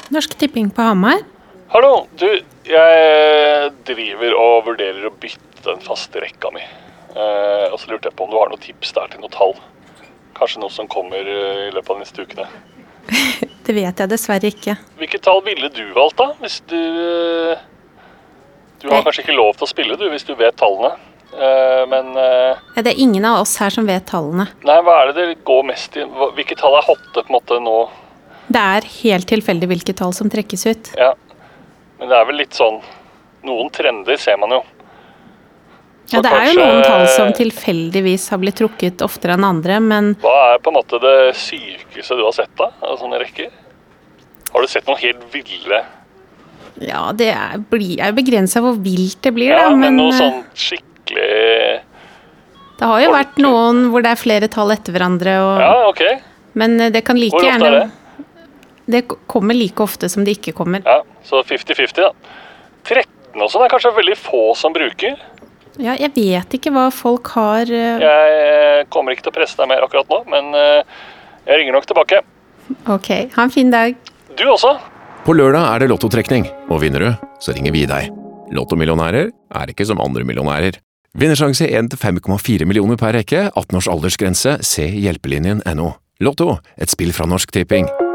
Norsk Tipping på Hamar. Hallo, du, jeg driver og vurderer å bytte den faste rekka mi. Og så lurte jeg på om du har noen tips der til noe tall. Kanskje noe som kommer i løpet av de neste ukene. Det vet jeg dessverre ikke. Hvilket tall ville du valgt da? Hvis du... Du har kanskje ikke lov til å spille, du, hvis du vet tallene. Men... Det er ingen av oss her som vet tallene. Nei, hva er det går mest i? Hvilke tall er hotte på en måte nå? Det er helt tilfeldig hvilke tall som trekkes ut. Ja, men det er vel litt sånn... Noen trender ser man jo. Så ja, det er jo noen tall som tilfeldigvis har blitt trukket oftere enn andre, men... Hva er på en måte det sykeste du har sett da, av sånne rekker? Har du sett noen helt ville... Ja, det er jo begrenset hvor vilt det blir, ja, da, men noe sånn skikkelig... Det har jo vært noen hvor det er flere tall etter hverandre, og... Ja, ok. Men det kan like Hvor ofte gjerne... er det? Det kommer like ofte som det ikke kommer. Ja, så 50-50 da. 13 også, det er kanskje veldig få som bruker. Ja, jeg vet ikke hva folk har... Jeg kommer ikke til å presse deg mer akkurat nå, men jeg ringer nok tilbake. Ok, ha en fin dag. Du også. På lørdag er det lottotrekning, og vinner du, så ringer vi deg. Lottomillionærer er ikke som andre millionærer. Vinnersjanse 1 til 5,4 millioner per rekke, 18 års aldersgrense, se hjelpelinjen.no. Lotto, et spill fra Norsk Tipping.